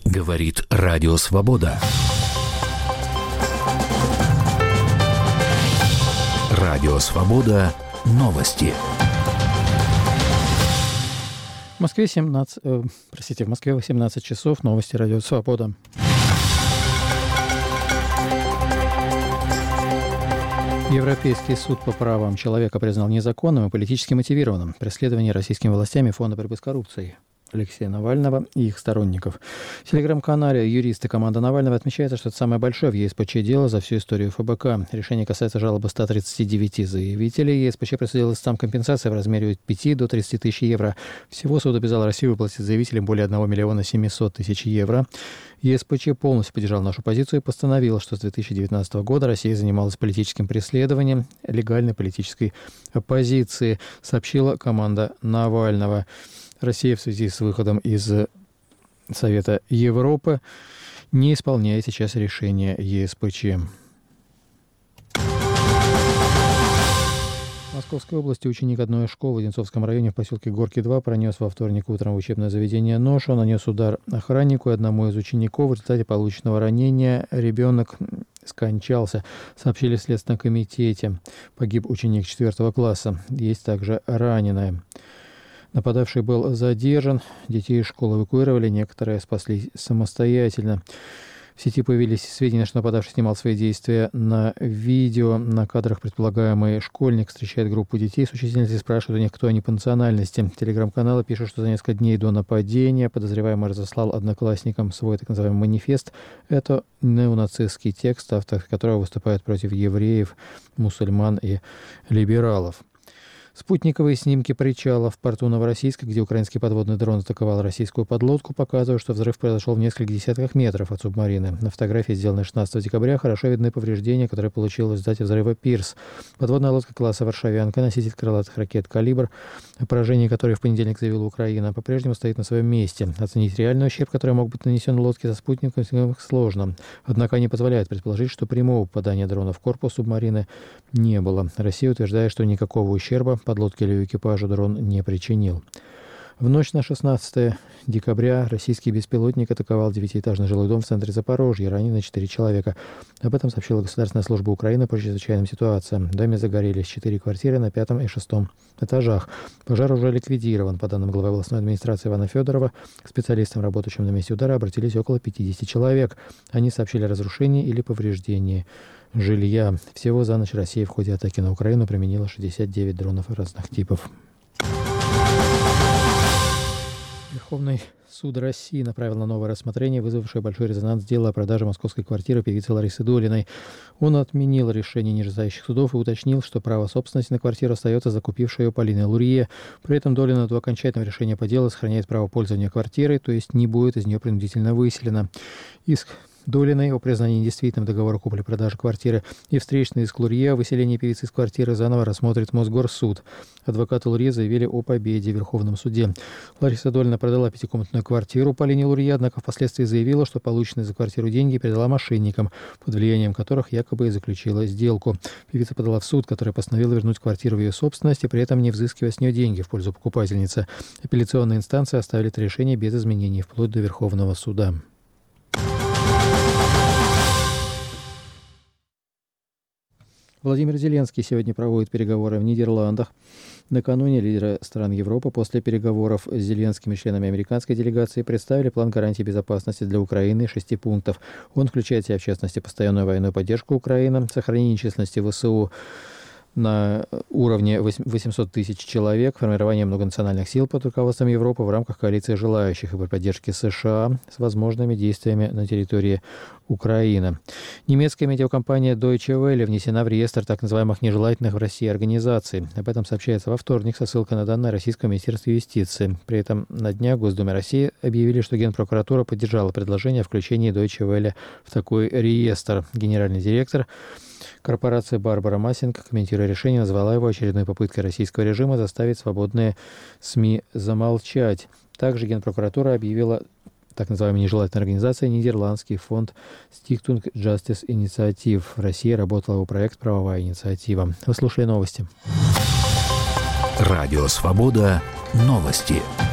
Говорит Радио Свобода. Радио Свобода. Новости. В Москве 18 часов. Новости Радио Свобода. Европейский суд по правам человека признал незаконным и политически мотивированным преследование российскими властями Фонда борьбы с коррупцией Алексея Навального и их сторонников. В телеграм-канале юристы команды Навального отмечается, что это самое большое в ЕСПЧ дело за всю историю ФБК. Решение касается жалобы 139 заявителей. ЕСПЧ присудил истцам компенсации в размере от 5 до 30 тысяч евро. Всего суд обязал Россию выплатить заявителям более 1 миллиона 700 тысяч евро. ЕСПЧ полностью поддержал нашу позицию и постановил, что с 2019 года Россия занималась политическим преследованием легальной политической оппозиции, сообщила команда Навального. Россия в связи с выходом из Совета Европы не исполняет сейчас решение ЕСПЧ. В Московской области ученик одной из школ в Одинцовском районе в поселке Горки-2 пронес во вторник утром в учебное заведение нож. Он нанес удар охраннику и одному из учеников. В результате полученного ранения ребенок скончался, сообщили в Следственном комитете. Погиб ученик 4 класса. Есть также раненые. Нападавший был задержан, детей из школы эвакуировали, некоторые спаслись самостоятельно. В сети появились сведения, что нападавший снимал свои действия на видео. На кадрах предполагаемый школьник встречает группу детей с учительницей, спрашивает у них, кто они по национальности. Телеграм-каналы пишут, что за несколько дней до нападения подозреваемый разослал одноклассникам свой так называемый манифест. Это неонацистский текст, автор которого выступает против евреев, мусульман и либералов. Спутниковые снимки причала в порту Новороссийска, где украинский подводный дрон атаковал российскую подлодку, показывают, что взрыв произошел в нескольких десятках метров от субмарины. На фотографии, сделанной 16 декабря, хорошо видны повреждения, которые получил в результате взрыва пирс. Подводная лодка класса «Варшавянка», носитель крылатых ракет «Калибр», о поражении которой в понедельник заявила Украина, по-прежнему стоит на своем месте. Оценить реальный ущерб, который мог быть нанесен лодке со спутником, сложно. Однако не позволяет предположить, что прямого попадания дрона в корпус субмарины не было. Россия утверждает, что никакого ущерба подлодке или экипажу дрон не причинил. В ночь на 16 декабря российский беспилотник атаковал 9-этажный жилой дом в центре Запорожья. Ранены 4 человека. Об этом сообщила Государственная служба Украины по чрезвычайным ситуациям. В доме загорелись 4 квартиры на 5 и 6 этажах. Пожар уже ликвидирован. По данным главы областной администрации Ивана Федорова, к специалистам, работающим на месте удара, обратились около 50 человек. Они сообщили о разрушении или повреждении жилья. Всего за ночь Россия в ходе атаки на Украину применила 69 дронов разных типов. Верховный суд России направил на новое рассмотрение вызвавшее большой резонанс дело о продаже московской квартиры певицы Ларисы Долиной. Он отменил решение нижестоящих судов и уточнил, что право собственности на квартиру остается за купившей ее Полиной Лурье. При этом Долина до окончательного решения по делу сохраняет право пользования квартирой, то есть не будет из нее принудительно выселена. Иск Долиной о признании недействительным договора купли-продажи квартиры и встречный иск Лурье о выселении певицы из квартиры заново рассмотрит Мосгорсуд. Адвокаты Лурье заявили о победе в Верховном суде. Лариса Долина продала 5-комнатную квартиру Полине Лурье, однако впоследствии заявила, что полученные за квартиру деньги передала мошенникам, под влиянием которых якобы и заключила сделку. Певица подала в суд, который постановил вернуть квартиру в ее собственность и при этом не взыскивая с нее деньги в пользу покупательницы. Апелляционные инстанции оставили это решение без изменений вплоть до Верховного суда. Владимир Зеленский сегодня проводит переговоры в Нидерландах. Накануне лидеры стран Европы после переговоров с Зеленским и членами американской делегации представили план гарантий безопасности для Украины 6 пунктов. Он включает в себя, в частности, постоянную военную поддержку Украины, сохранение численности ВСУ на уровне 800 тысяч человек, формирование многонациональных сил под руководством Европы в рамках коалиции желающих и при поддержке США с возможными действиями на территории Украины. Немецкая медиакомпания Deutsche Welle внесена в реестр так называемых нежелательных в России организаций. Об этом сообщается во вторник со ссылкой на данные Российского министерства юстиции. При этом на днях в Госдуме России объявили, что Генпрокуратура поддержала предложение о включении Deutsche Welle в такой реестр. Генеральный директор корпорации Барбара Массинг, комментируя решение, назвала его очередной попыткой российского режима заставить свободные СМИ замолчать. Также Генпрокуратура объявила так называемой нежелательной организацией нидерландский фонд Stichting Justice Initiative. В России работала его проект «Правовая инициатива». Вы слушали новости. Радио «Свобода». Новости.